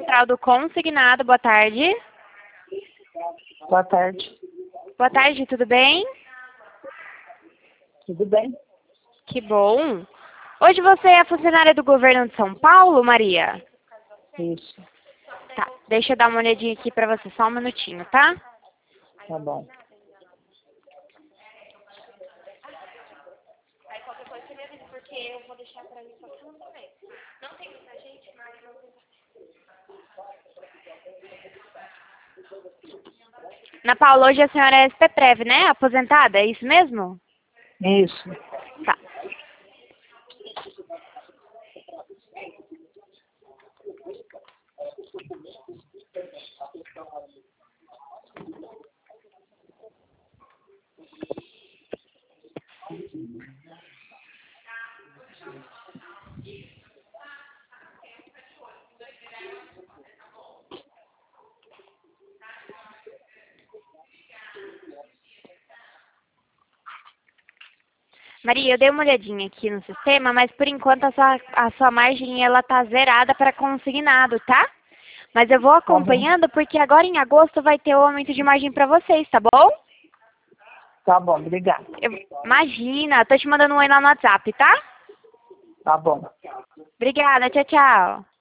Central do Consignado, boa tarde. Boa tarde. Boa tarde, tudo bem? Tudo bem? Que bom. Hoje você é funcionária do governo de São Paulo, Maria? Isso. Tá, deixa eu dar uma olhadinha aqui pra você, só um minutinho, tá? Tá bom. Aí qualquer coisa você me avisa, porque eu vou deixar pra mim só também. Não tem muita gente, mas não tem. Ana Paula, hoje a senhora é SPPrev, né? Aposentada, é isso mesmo? Isso. Tá. Maria, eu dei uma olhadinha aqui no sistema, mas por enquanto a sua margem ela tá zerada para consignado, tá? Mas eu vou Tá bom. acompanhando porque agora em agosto vai ter o aumento de margem para vocês, tá bom? Tá bom, obrigado. Imagina, tô te mandando um oi lá no WhatsApp, tá? Tá bom. Obrigada, tchau, tchau.